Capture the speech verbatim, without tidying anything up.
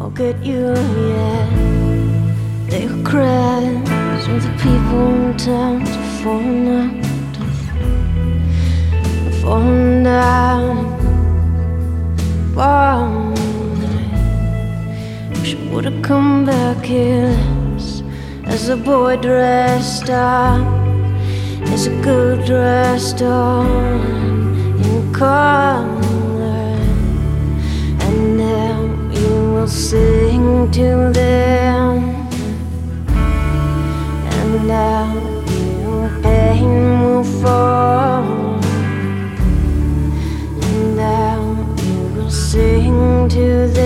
forget you yet. They were cries with the people in town to falling out, falling down, falling. Wish I would've come back here as a boy dressed up, as a girl dressed on in color. And now you will sing to them, and now your pain will fall, and now you will sing to them.